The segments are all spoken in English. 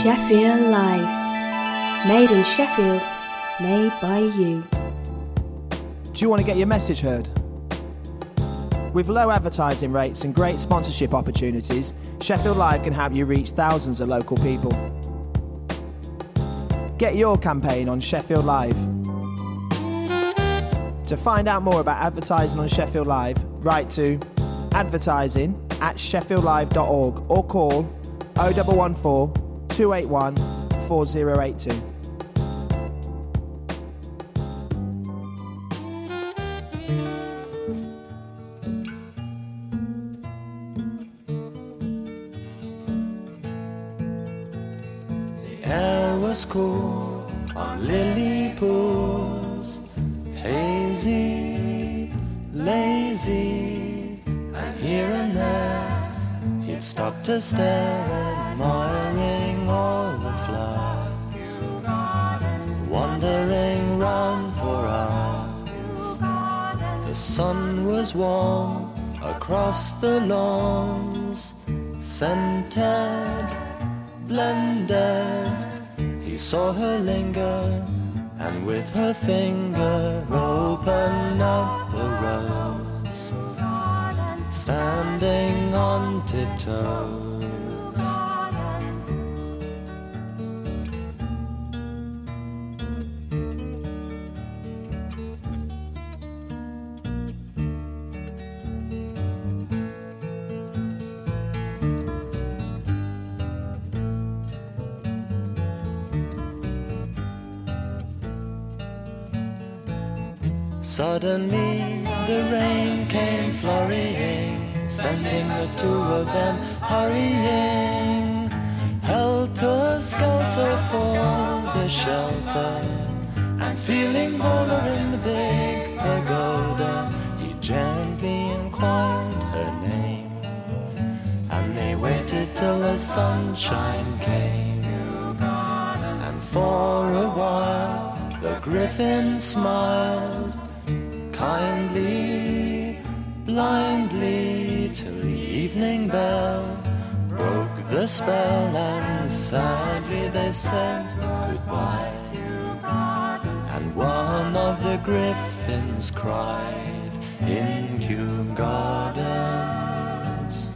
Sheffield Live. Made in Sheffield, made by you. Do you want to get your message heard? With low advertising rates and great sponsorship opportunities, Sheffield Live can help you reach thousands of local people. Get your campaign on Sheffield Live. To find out more about advertising on Sheffield Live, write to advertising@sheffieldlive.org or call 0114 281 4082. The air was cool on lily pools, hazy, lazy, and here and there he'd stop to stare, admiring all the flowers, wandering round for hours. The sun was warm across the lawns, scented, blended. He saw her linger, and with her finger open up a rose, standing on tiptoes. Suddenly the rain came flurrying, sending the two of them hurrying, helter-skelter for the shelter, and feeling bolder in the big pagoda, he gently inquired her name, and they waited till the sunshine came, and for a while the griffin smiled, kindly, blindly, till the evening bell broke the spell, and sadly they said goodbye. And one of the griffins cried in Kew Gardens.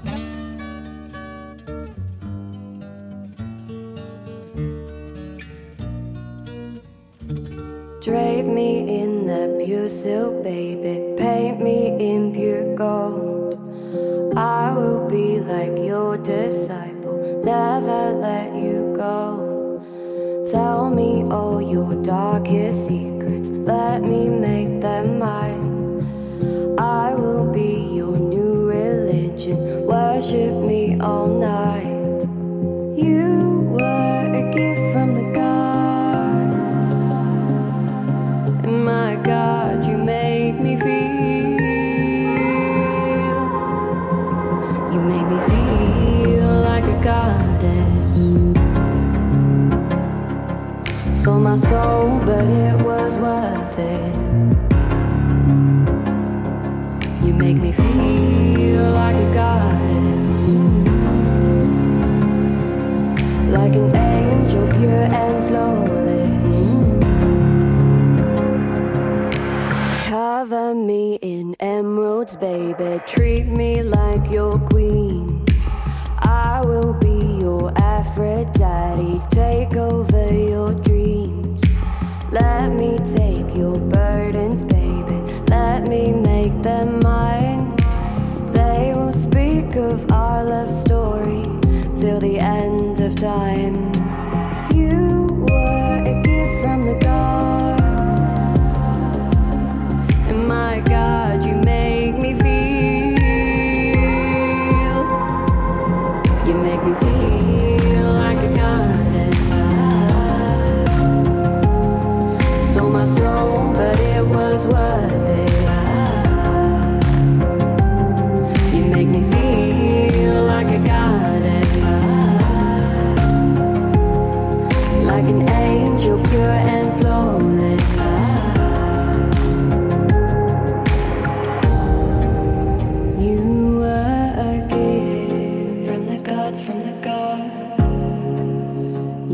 Drape me in the pure silk, baby, paint me in pure gold. I will be like your disciple, never let you go. Tell me all your darkest secrets, let me make them mine. I will be your new religion, worship me all night. You were a gift from the gods, and my God, you make me feel. You make me feel like a goddess. Sold my soul, but it was worth it. You make me feel like a goddess, like an angel, pure and flawless. Cover me in emeralds, baby, treat me like your queen. I will be your Aphrodite, take over your dreams. Let me take your burdens, baby, let me make them mine. They will speak of our love story till the end of time. You were a gift from the gods, and my God, you make me feel. You make me feel like a goddess. Sold my soul, but it was worth it. You make me feel like a goddess, like an angel, pure and flawless. You were a gift from the gods, from the gods.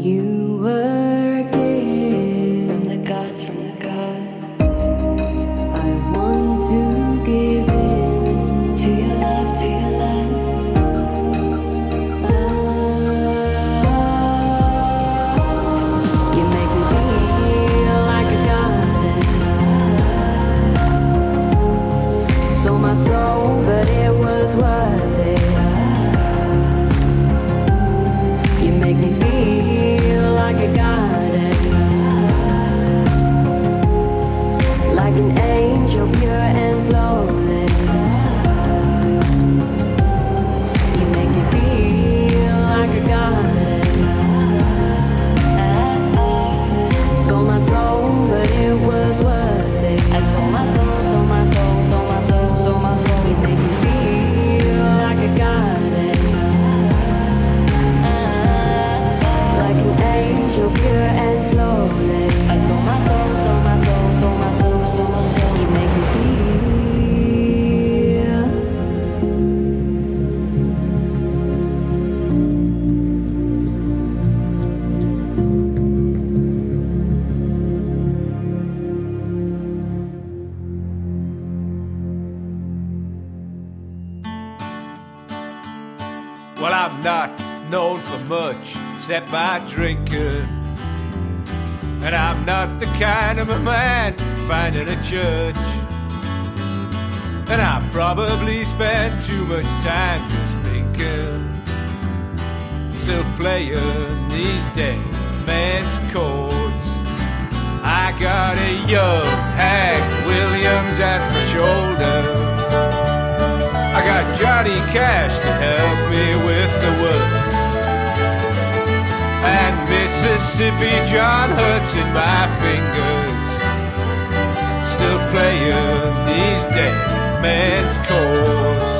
not known for much except my drinking. And I'm not the kind of a man finding a church. And I probably spend too much time just thinking. Still playing these dead man's chords. I got a young Hank Williams at my shoulder. I got Johnny Cash to help me with the words. And Mississippi John Hurts in my fingers. Still playing these dead man's chords.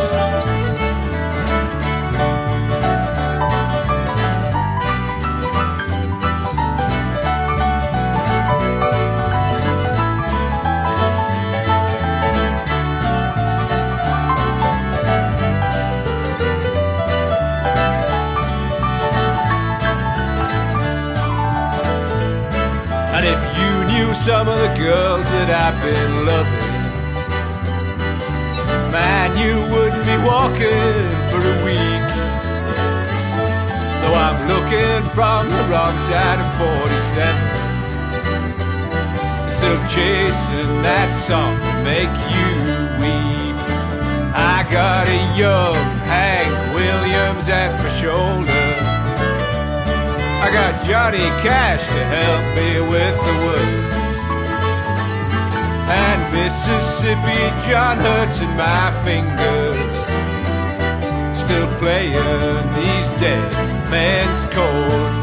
And if you knew some of the girls that I've been loving, man, you wouldn't be walking for a week. Though I'm looking from the wrong side of 47, still chasing that song to make you weep. I got a young Hank Williams at my shoulder. I got Johnny Cash to help me with the words. And Mississippi John Hurts in my fingers. Still playing these dead man's chords.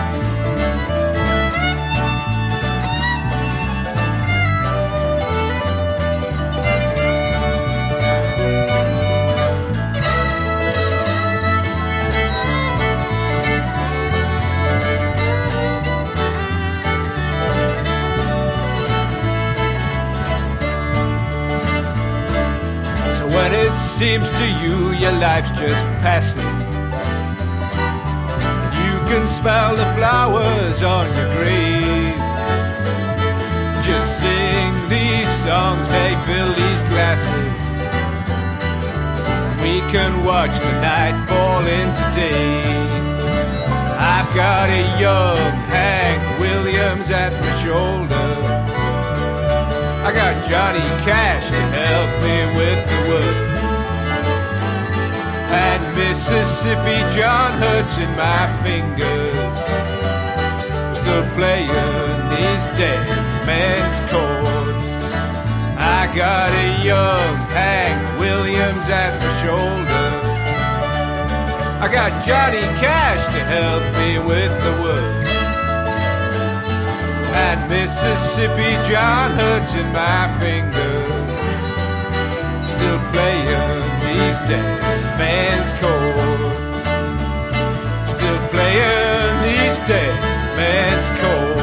When it seems to you your life's just passing, you can smell the flowers on your grave. Just sing these songs, hey, fill these glasses. We can watch the night fall into day. I've got a young Hank Williams at my shoulder. I got Johnny Cash to help me with the words. And Mississippi John Hurts in my fingers. Still playing these dead man's chords. I got a young Hank Williams at my shoulder. I got Johnny Cash to help me with the words. And Mississippi John Hurts in my fingers. Still playing these dead man's chords. Still playing these dead man's chords.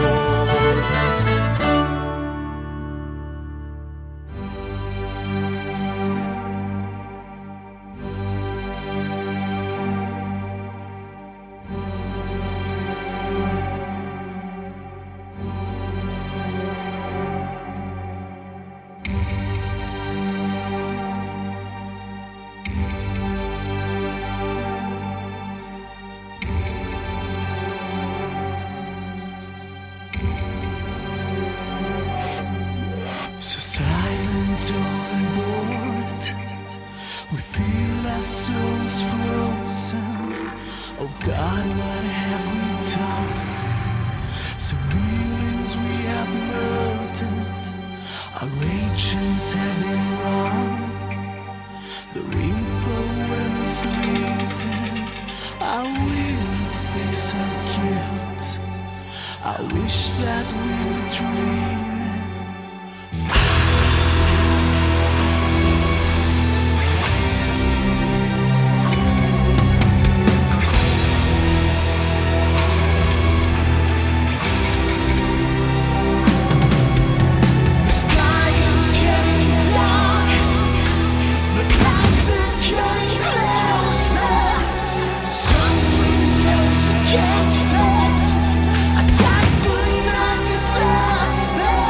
Against us, attack for not disaster.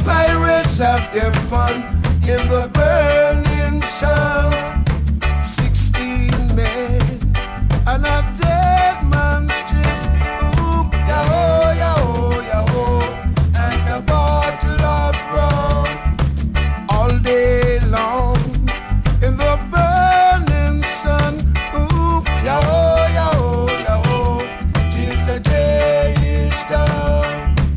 Pirates have their fun in the burning sun. 16 men and a dead man's just ooh, yah-oh, yah-oh, yah-oh, and a bottle of rum all day long in the burning sun. Ooh, yah-oh, yah-oh, yah-oh, till the day is done.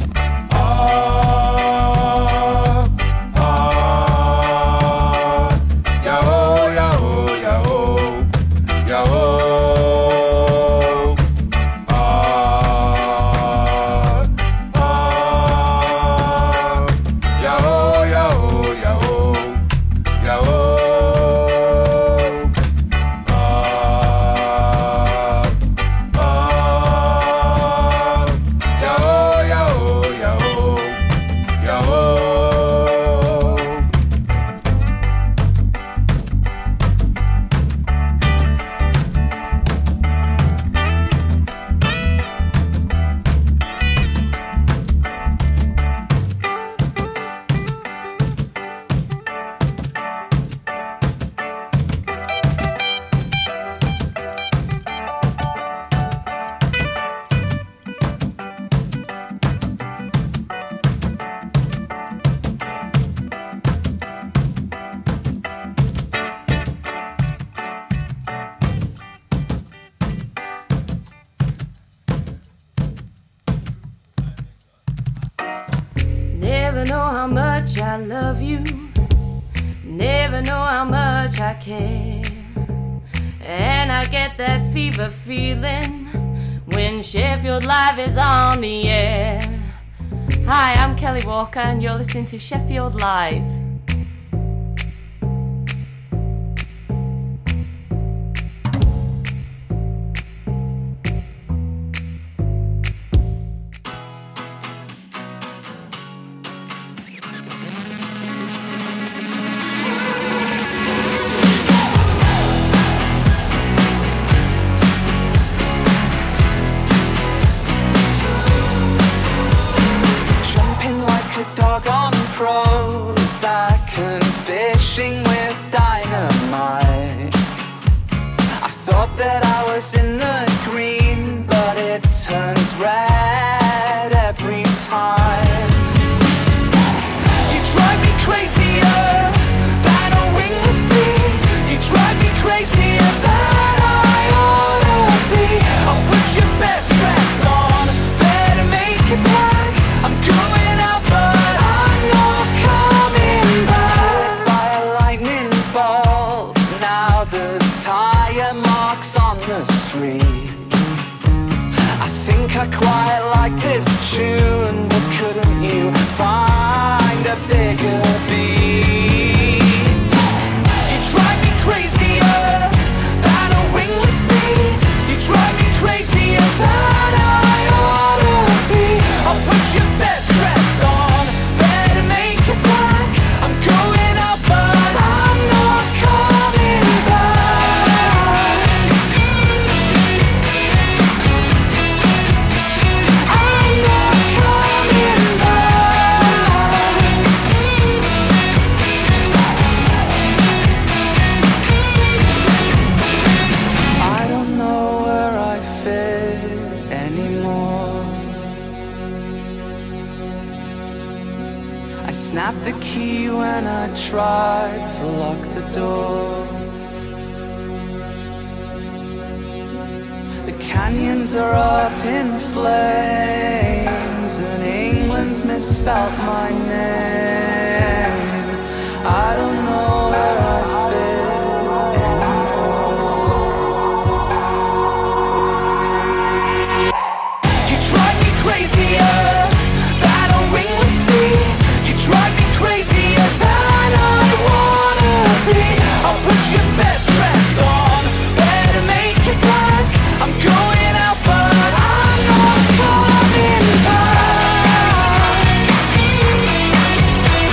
Never know how much I love you, never know how much I care. And I get that fever feeling when Sheffield Live is on the air. Hi, I'm Kelly Walker and you're listening to Sheffield Live. In the green, but it turns red every time. You drive me crazier than a wingless bee. You drive me crazier than I ought to be. I'll put your best dress on, better make it black. I'm going out, but I'm not coming back. By a lightning bolt, now there's tire marks on the street. I think I quite like this tune, but couldn't you find a bigger beat? You drive me crazier than a wingless bee. You drive me crazier than I ought to be. I'll put your best dress on, better make it black. I'm going out, but I'm not coming back. I'm not coming back. I don't know where I fit anymore. I snapped the key when I tried to lock the door. The canyons are up in flames, and England's misspelt my name. I don't know where I fit anymore. You drive me crazier than a wingless bee. You drive me crazier than I wanna be. I'll put your best dress on, better make it black. I'm going out, but I'm not coming back.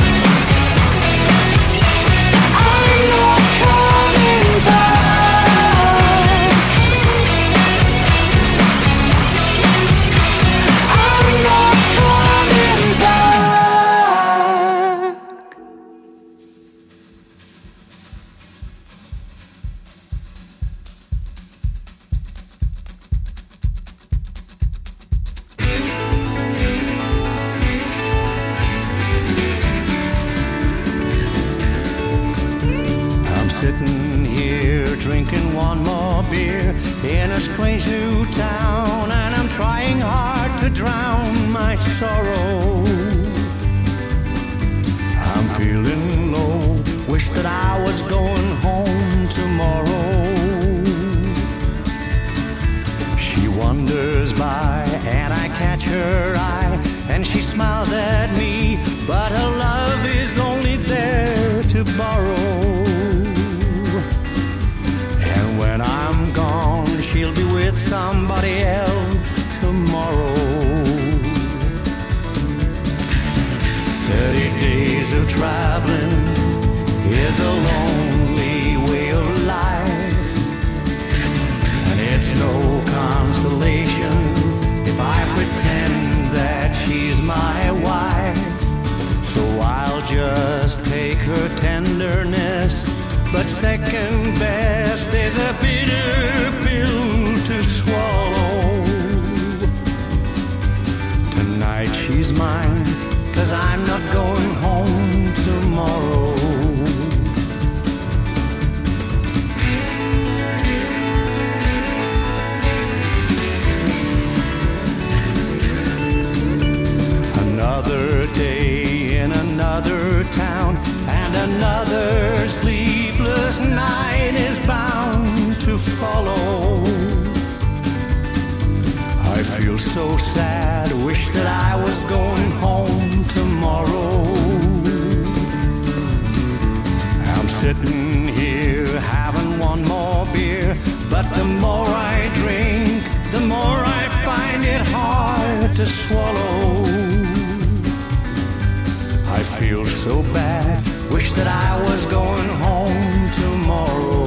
in a strange new town, and I'm trying hard to drown my sorrow. I'm feeling low, wish that I was going home tomorrow. She wanders by and I catch her eye, and she smiles at me, but her love is only there to borrow. And when I'm gone, she'll be with somebody else tomorrow. 30 days of traveling is a lonely way of life, and it's no consolation if I pretend that she's my wife. So I'll just take her tenderness, but second best is a bitter pill to swallow. Tonight she's mine, 'cause I'm not going home tomorrow. Another day in another town, and another sleepless night is bound to follow. I feel so sad, wish that I was going home tomorrow. I'm sitting here having one more beer, but the more I drink, the more I find it hard to swallow. I feel so bad, wish that I was going home tomorrow.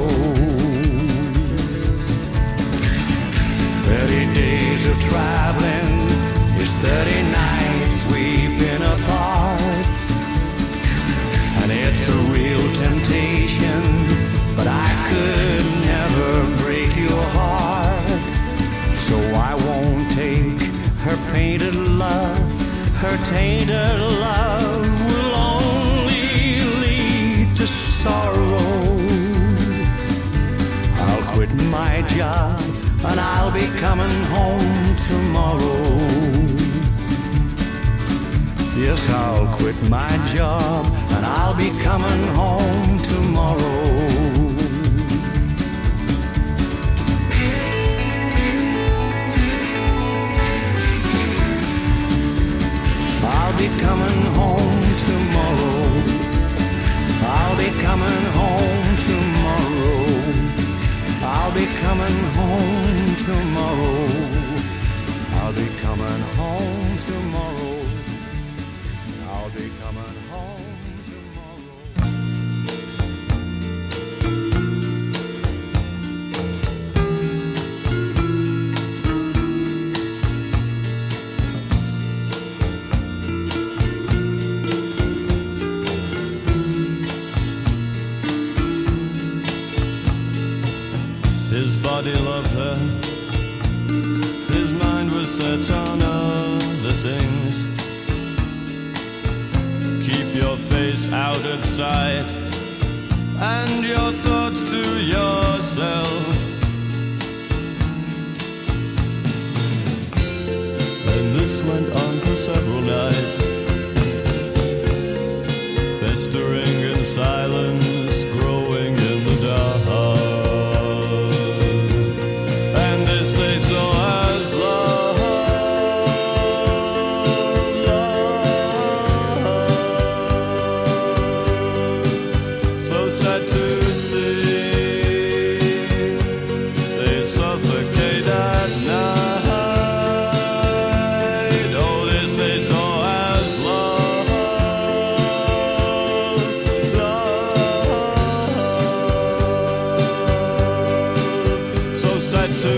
30 days of traveling is 30 nights we've been apart, and it's a real temptation, but I could never break your heart. So I won't take her painted love, her tainted love will only lead to sorrow. I'll quit my job and I'll be coming home tomorrow. Yes, I'll quit my job and I'll be coming home tomorrow. I'll be coming home tomorrow. I'll be coming home tomorrow. I'll be coming home tomorrow. I'll be coming home tomorrow. I'll be coming home tomorrow. His body loved her, his mind was set on other things. Keep your face out of sight and your thoughts to yourself. And this went on for several nights, festering in silence, growing in the dark. They saw as love, love, so sad to see. They suffocate at night. Oh, this they saw as love, love, so sad to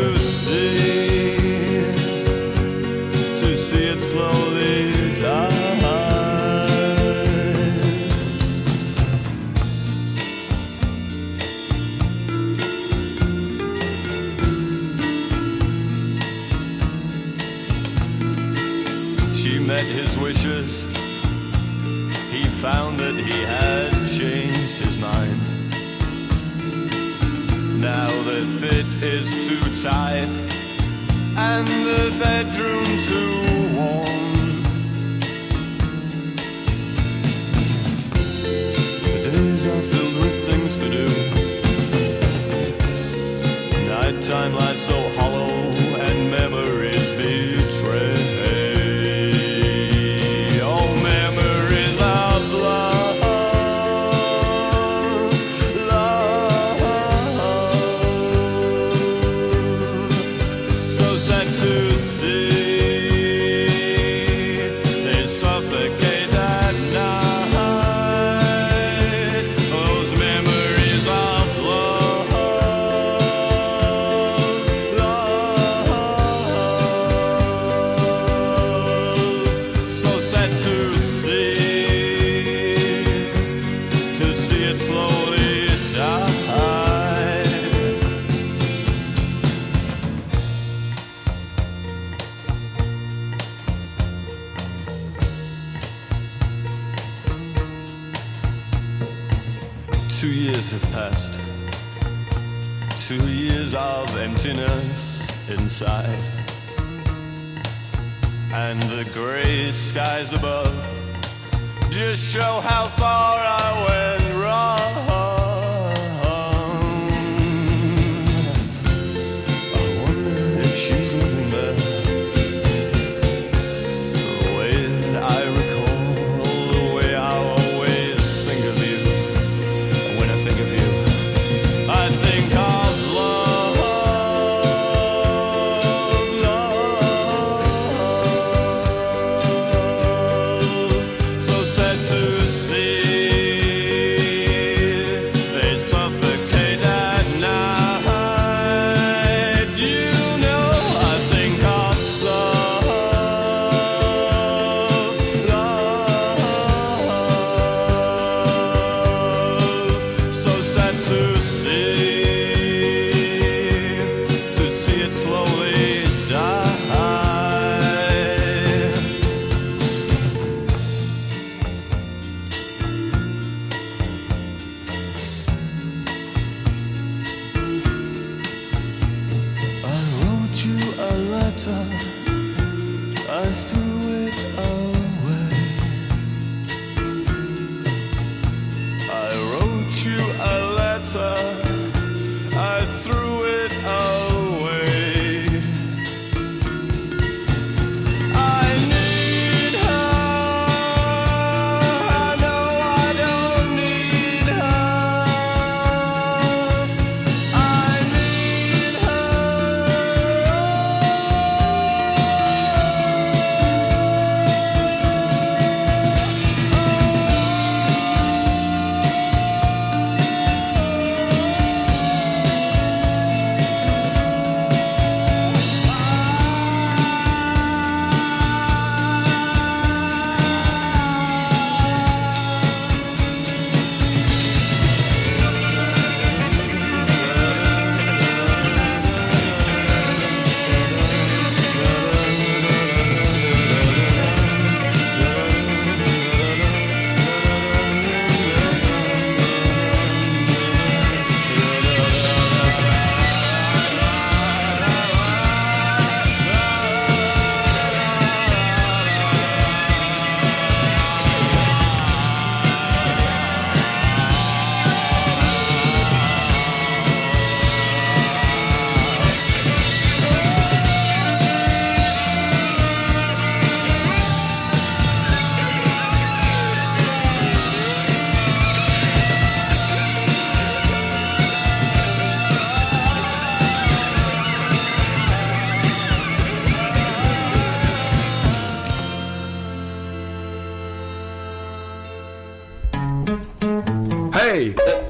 see it slowly die. She met his wishes. He found that he had changed his mind. now the fit is too tight and the bedroom too warm. The days are filled with things to do. Nighttime lies so hollow and memories betray. Oh, memories of love, so sad to see. They suffocate at night. Those memories of love, so sad to see it slowly die. 2 years have passed, 2 years of emptiness inside, and the gray skies above just show how far I went wrong. I wonder if she's living there, the way that I recall, the way I always think of you. When I think of you, I think of love, love. So sad to see. They suffocate at night. You know, I think of love, love. So sad to see it slowly die. I wrote you a letter, I threw it away. I wrote you a letter, I threw it away. I need her, I know I don't need her. I need her. Hey!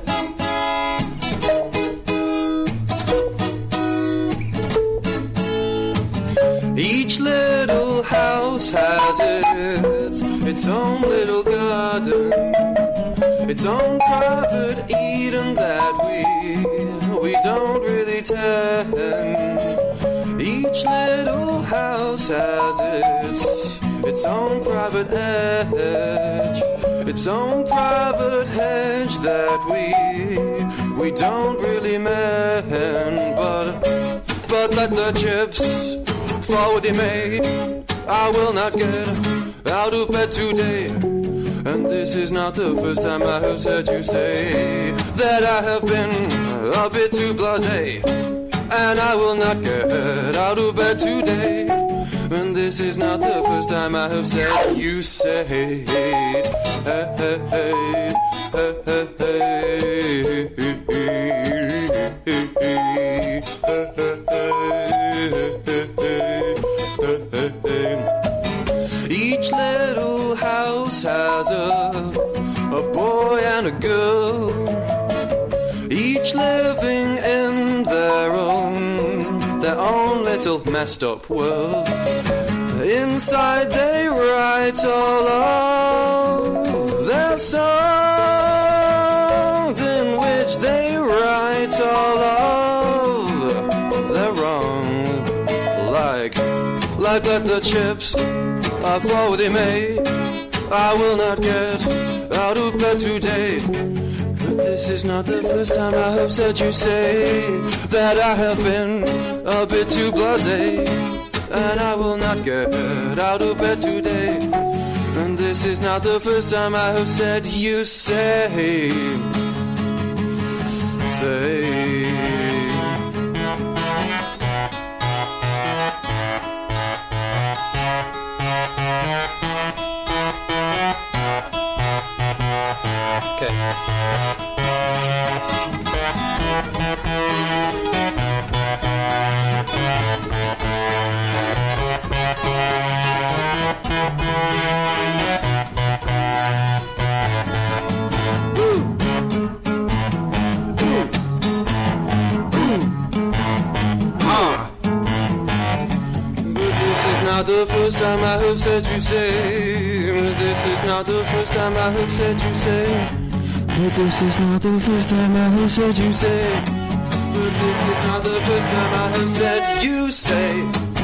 Each little house has its own little garden, its own private Eden that we don't really tend. Each little house has its own private edge, its its own private hedge that we don't really mend. But let the chips fall where they may, I will not get out of bed today. And this is not the first time I have said you say that I have been a bit too blasé. And I will not get out of bed today. And this is not the first time I have said you say hey, hey, hey, hey, hey, each little house has a boy and a girl, each living in their own little messed up world. Inside they write all of their songs, in which they write all of their wrong. Like let the chips fall where they may, I will not get out of bed today. But this is not the first time I have said you say that I have been a bit too blasé. And I will not get out of bed today. And this is not the first time I have said you say. Okay. Not the first time I have said you say. This is not the first time I have said you say. But this is not the first time I have said you say. But this is not the first time I have said you say.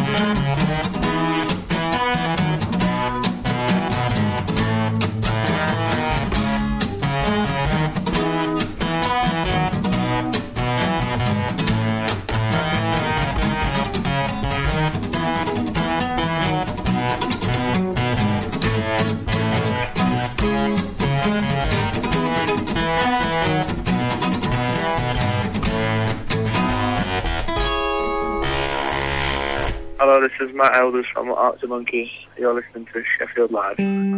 Hello, this is Matt Elders from Arctic Monkeys. You're listening to Sheffield Live.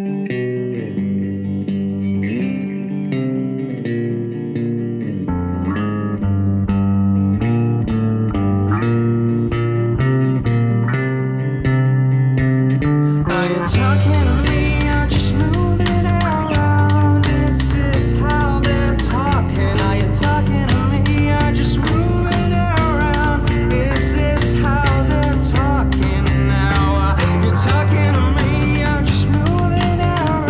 Are you talking to me or just moving around? Is this how they're talking? Are you talking to me or just moving around? Is this how they're talking now? You're talking to me or just moving around?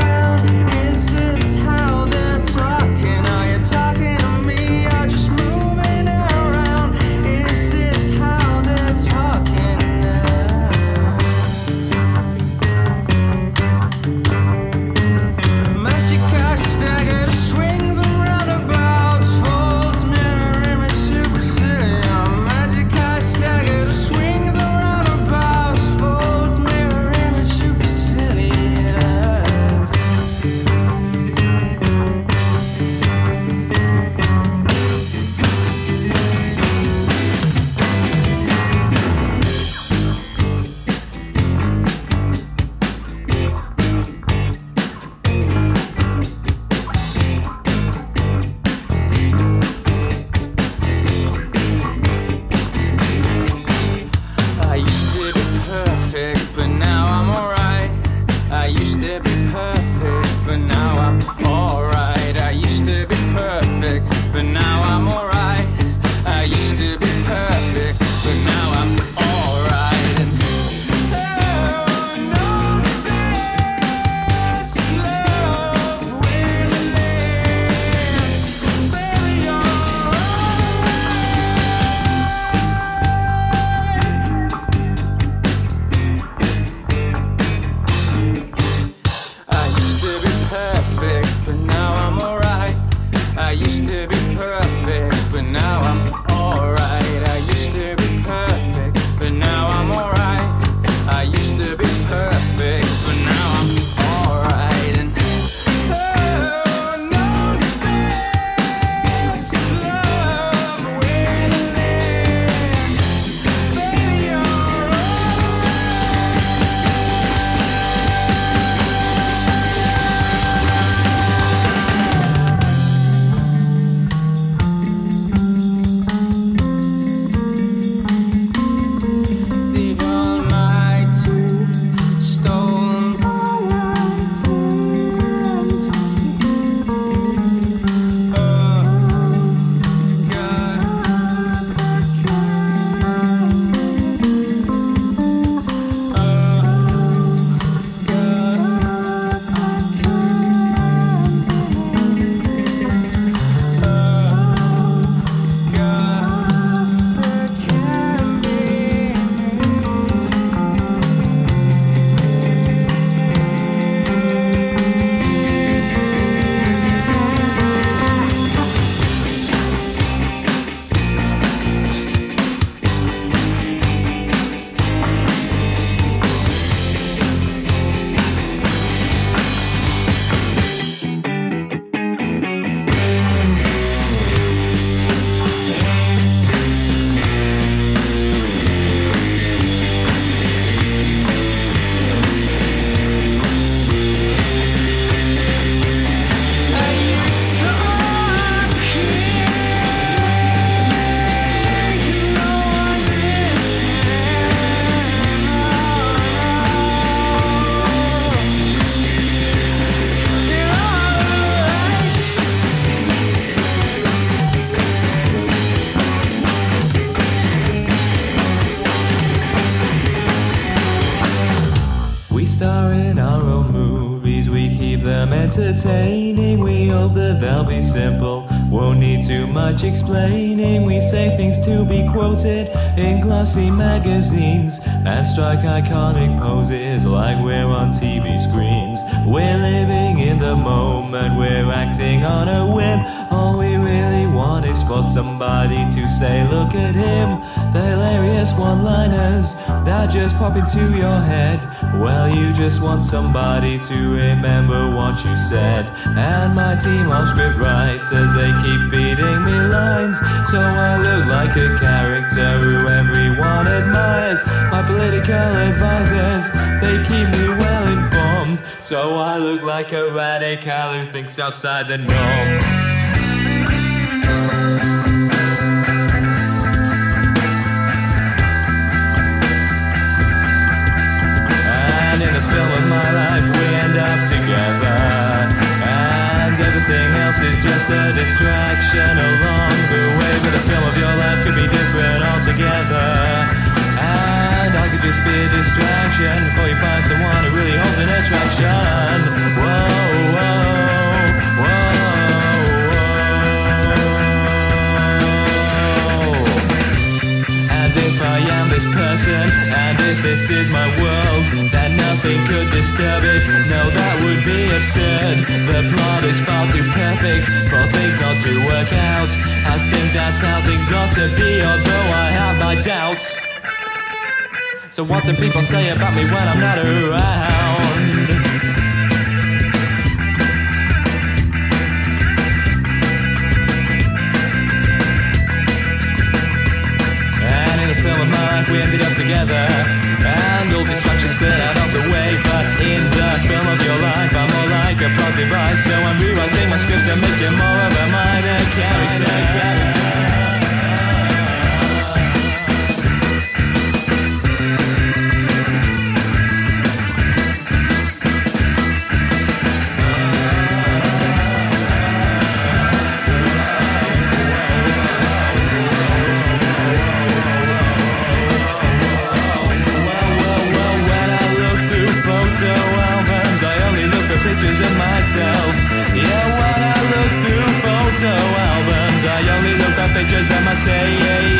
entertaining. We hope that they'll be simple, won't need too much explaining. We say things to be quoted in glossy magazines and strike iconic poses like we're on TV screens. We're living in the moment, we're acting on a whim. All we really want is for somebody to say, look at him. The hilarious one-liners that just pop into your head. Well, you just want somebody to remember what you said. And my team of script writers, they keep feeding me lines, so I look like a character who everyone admires. My political advisors, they keep me well informed, so I look like a radical who thinks outside the norm. And in the film of my life we end up together, and everything else is just a distraction along the way. But the film of your life could be different altogether, and I could just be a distraction before you find someone who really holds an attraction. Whoa, whoa, whoa, whoa. And if I am this person, and if this is my world, then nothing could disturb it. No, that would be absurd. The plot is far too perfect for things not to work out. I think that's how things ought to be, although I have my doubts. So what do people say about me when I'm not around? And in the film of my life we ended up together, and all distractions cleared out of the way. But in the film of your life I'm more like a plot device, so I'm rewriting my script and making more of a minor character. Pictures of myself. Yeah, when I look through photo albums, I only look at pictures of myself.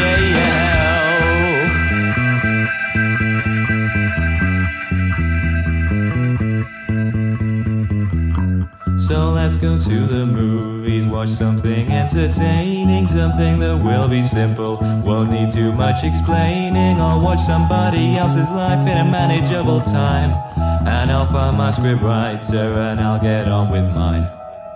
So let's go to the movies, watch something entertaining, something that will be simple, won't need too much explaining. I'll watch somebody else's life in a manageable time, and I'll find my script writer and I'll get on with mine.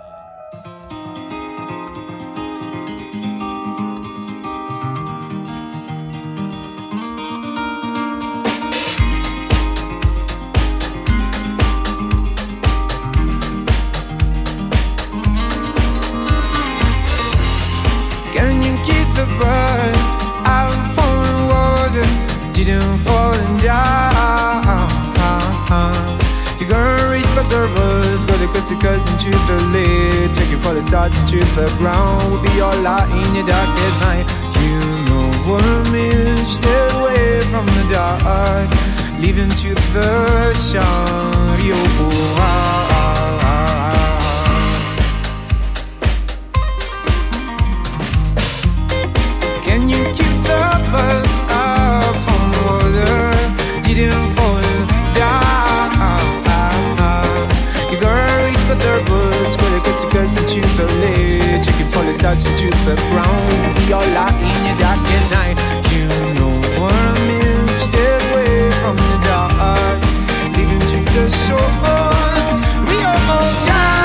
Can you keep the blood out of pouring water? Didn't fall and die. You gotta respect the words, gotta kiss the cousin to the lid. Take it for the stars into the ground. We'll be all light in your darkest night. You know what I mean, stay away from the dark, leaving to the sun. Yo, can you keep the buzz up on the water? Didn't fall down. You gotta reach but the books, gotta kiss the girls into the lid. Check it for the stars into the ground. We all out in your darkest night. You know what I mean, stay away from the dark, leaving to the shore. We all die.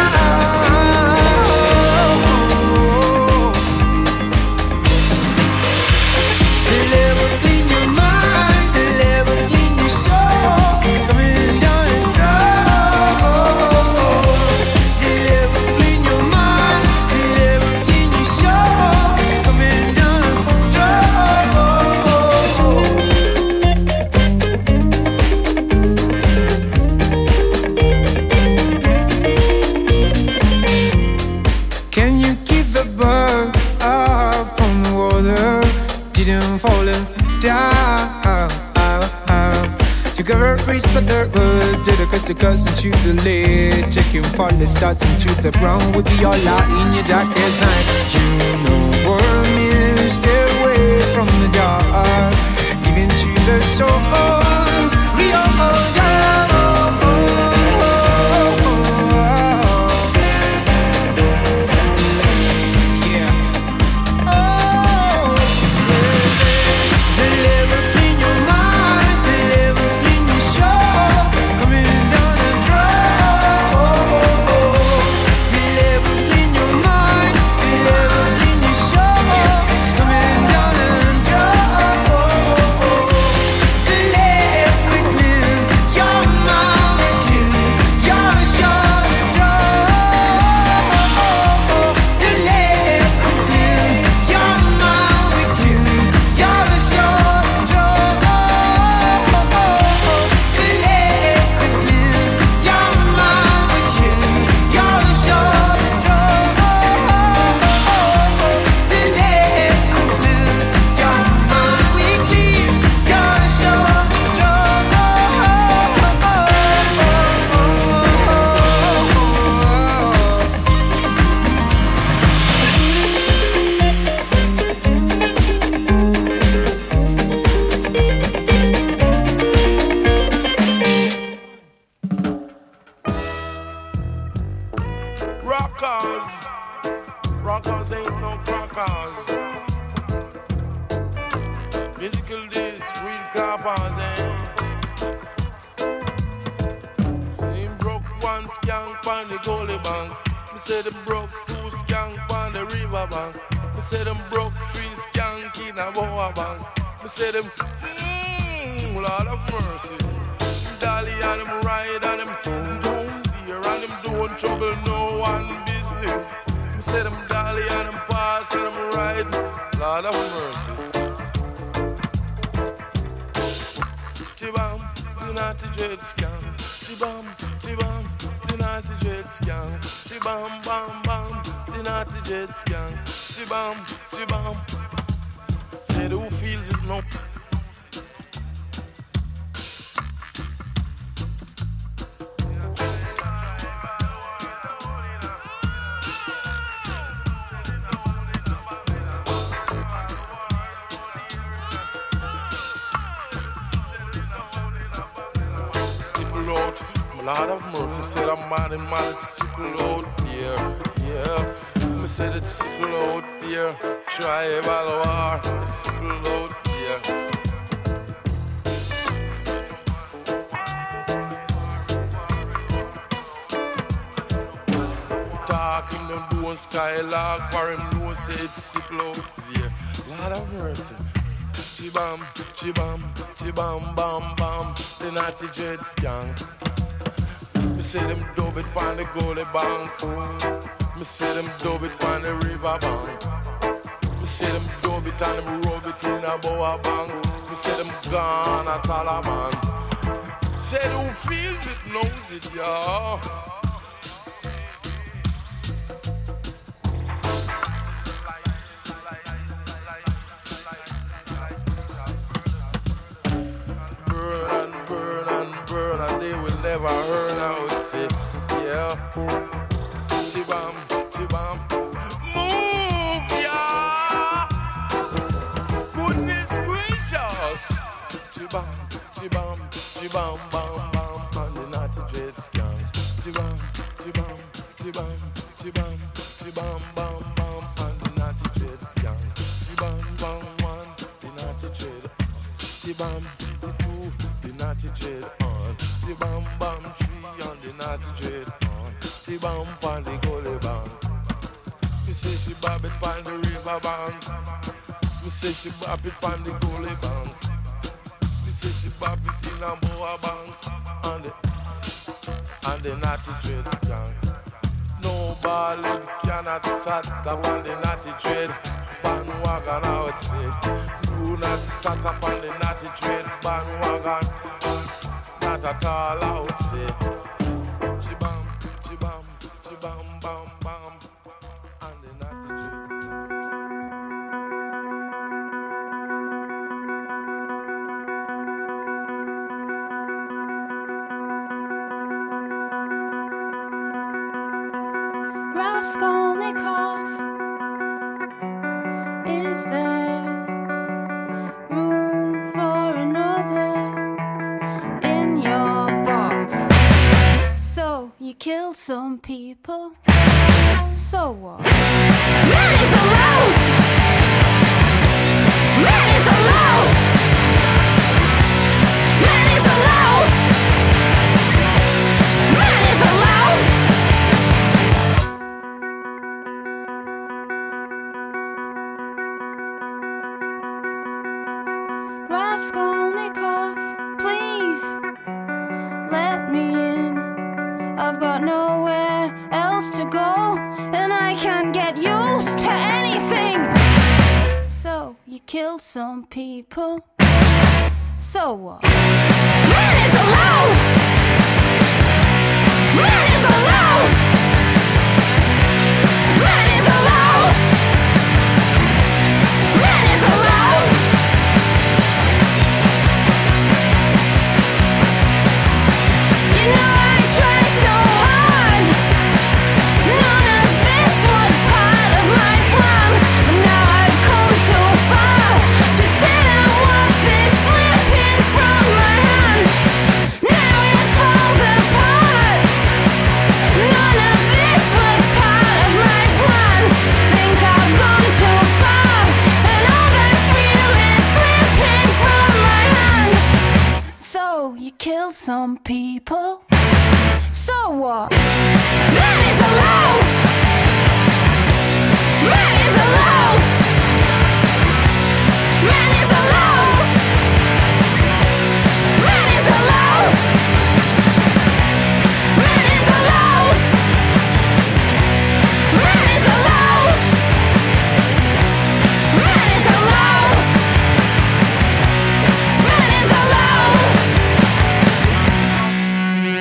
Oh Paris, the dirt wood, did a crystal cousin to the lid. Taking fall the starts into the ground with the all out in your darkest night. You know what I mean, stay away from the dark, even to the soul. We all go down. Lord of mercy. Dolly and him ride and him down there and him don't trouble no one business. Me say them dolly and him pass and him ride. Lord of mercy. Chibam, the naughty dread scam. Chibam, the naughty dread scam. Chibam, bam, bam, the naughty dread scam. Chibam. Say who feels it no. Lord of mercy, said I'm mad and mad, it's sickle out there, yeah. Me said it's sickle out there, tribal war, it's sickle out there. Talking them doing skylark, for him know say it's sickle out there. Lord of mercy. Chibam, bam, bam, the naughty dread skunk. Me say them dub it on the goalie bank. Me say them dub it on the river bank. Me say them dub it and them rub it in a boa bank. Me say them gone at Talaman. Say who feels it knows it, y'all. Burn and they will never earn out it, yeah. Chibam, move, yeah. Goodness gracious. Chibam, bam, bam, and the naughty dread scam. Chibam, bam, bam, and the naughty dread scam. Chibam, bam, one, the naughty dread. Chibam, the two, the naughty dread. Chibam bam tree on the naughty dread on. Chibam pan the gully bank. Me say she bob it pan the river bank. Me say she bob it pan the gully bank. Me say she bob it in a boa bank. And the naughty dread skunk. No ballad cannot sat up on the naughty dread bandwagon outside. Do not sat up on the naughty dread bandwagon. Not at all out, say. Chibam, bam, bam. And the naughty dreads. Raskolnikov, is there room for another in your box? So you killed some people, so what? Man is a louse! Man is a louse! Man is a louse! Man is a louse! Raskolnikov, please let me in. I've got nowhere else to go, and I can't get used to anything. So you killed some people, so what? Man is a louse! Man is a louse! Man is a louse! Man is a louse! You know I tried so hard. None of this was part of my plan. But now I've come too far to sit and watch this slipping from my hand. Now it falls apart. None of this was part of my plan. Things have gone too far, and all that's real is slipping from my hand. So you killed some people, so what? Man is a louse! Man is a louse! Man is a louse! Man is a louse! Man is a louse! Man is a louse! Man is a louse! Man is a louse!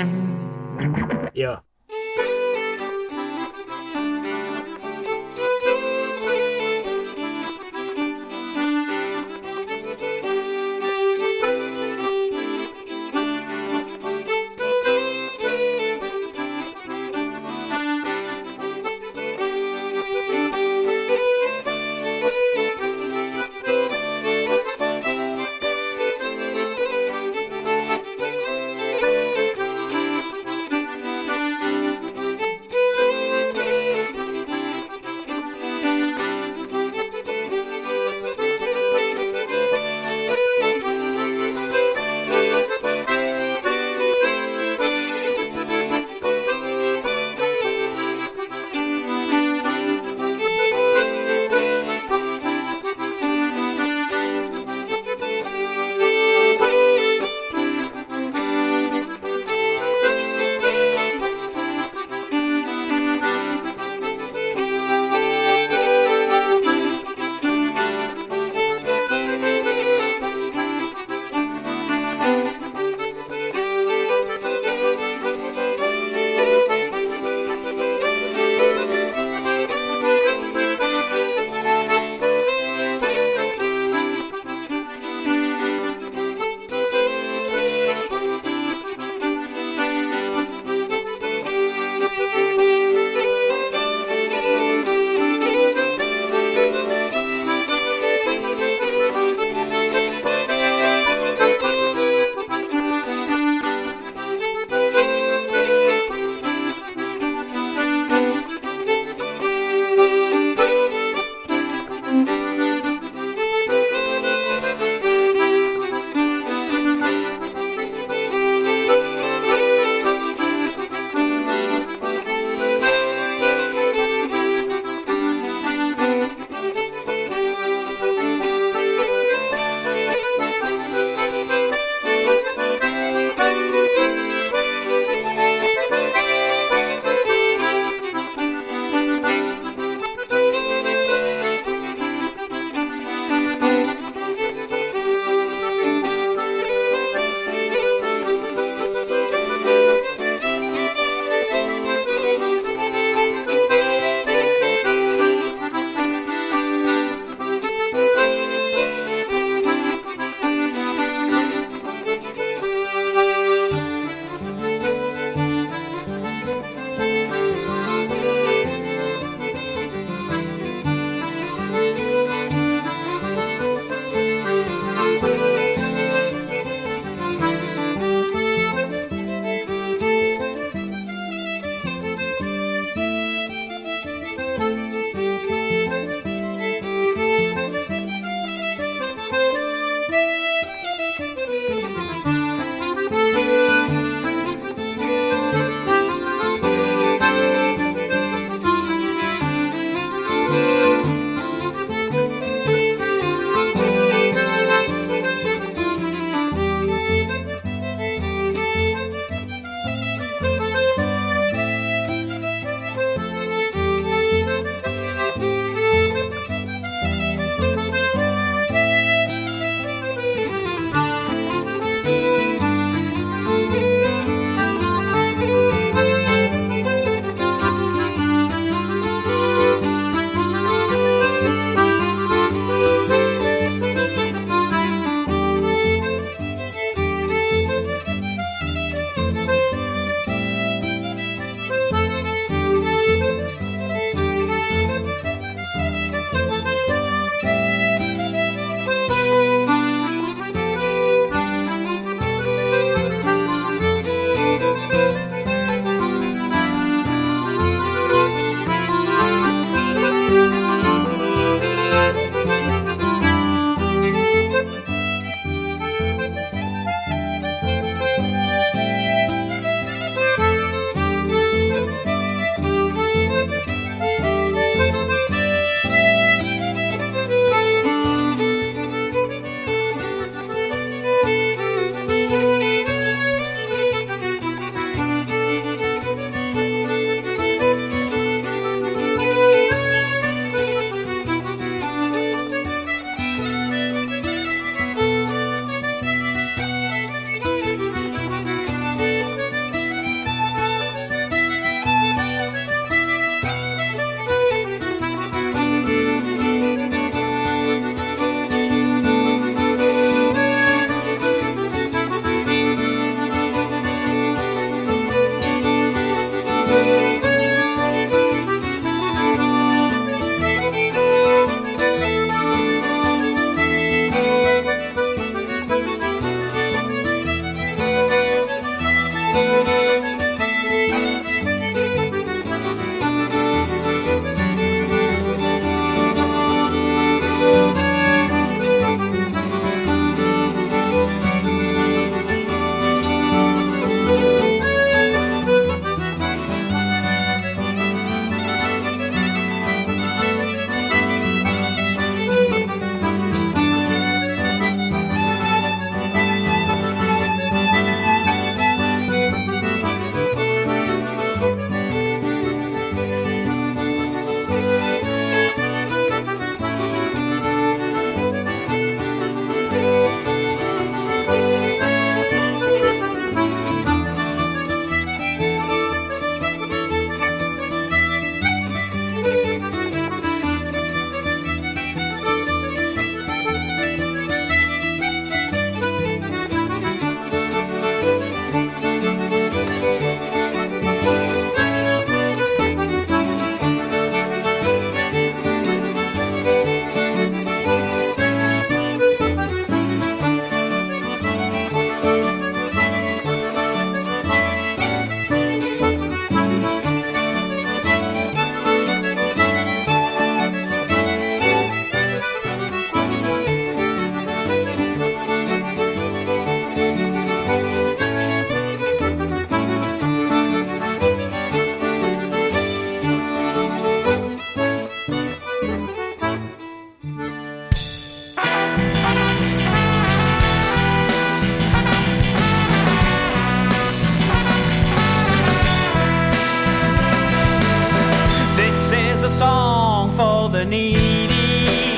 for the needy,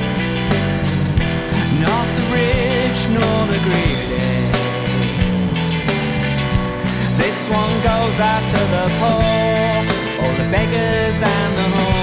not the rich nor the greedy. This one goes out to the poor, all the beggars and the homeless.